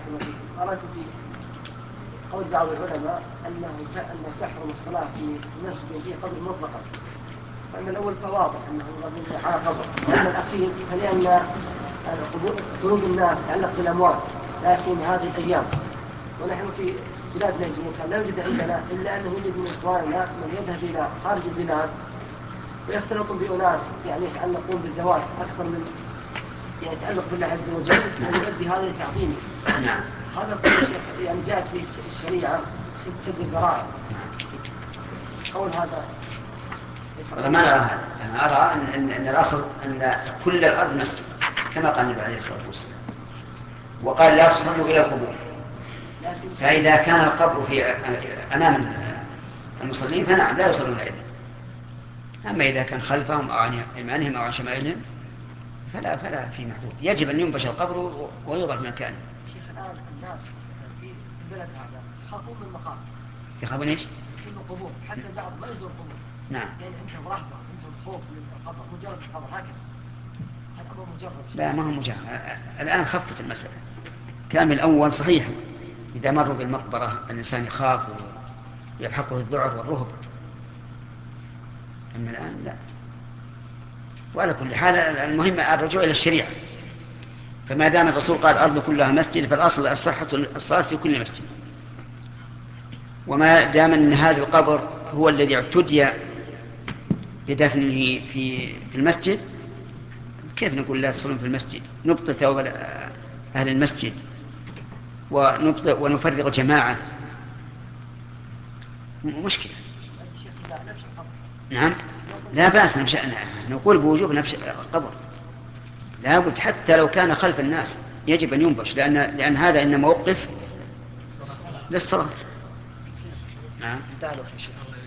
قرأت في قول بعض العلماء أنه تحرم الصلاة في مسجد فيه قبر مطلقا. فأما الأول فواضح أنه على قبر، وأما الأخير فلأن قلوب الناس تتعلق بالأموات لا سيما هذه الأيام، ونحن في بلادنا الجنوب لا يوجد عندنا إلا أنه يوجد من إخواننا من يذهب إلى خارج البلاد ويختلطون بأناس يعني يتعلقون بالذوات أكثر من يعني يتعلق بالله عز وجل، ويؤدي هذا لتعظيمه. نعم. هذا كل شيء يعني جاءت في الشريعة سد الذرائع. قول هذا أنا ما أرى هذا، أنا أرى أن الأصل أن كل الأرض مسجد كما قال النبي عليه الصلاة والسلام، وقال لا تصلوا إلى القبور. فإذا كان القبر في أمام المصلين فنعم لا يصلون إليه، أما إذا كان خلفهم أو عن يمانهم أو عن شمائلهم فلا في محذور، يجب أن ينبش القبر ويوضع في مكانه. شيخ الآن الناس في البلد هذا يخافون من المقابر. يخافون ايش؟ من القبور، حتى البعض ما يزور القبور. نعم. يعني عندهم رهبة، عندهم خوف من القبر، مجرد القبر هكذا. هذا أمر مجرد. لا ما هو مجرد، الآن خفت المسألة. كان من الأول صحيح إذا مروا بالمقبرة الإنسان يخاف ويلحقه الذعر والرهب، أما الآن لا. وعلى كل حال المهم الرجوع إلى الشريعة، فما دام الرسول قال الأرض كلها مسجد فالأصل الصحة الصلاة في كل مسجد. وما دام أن هذا القبر هو الذي اعتدي بدفنه في المسجد، كيف نقول لا تصلون في المسجد؟ نبطل ثواب أهل المسجد ونفرغ جماعة، مشكلة. نعم لا بأس نقول بوجوب نبش القبر، لا بد حتى لو كان خلف الناس يجب أن ينبش، لأن هذا إنما وقف للصلاة. نعم.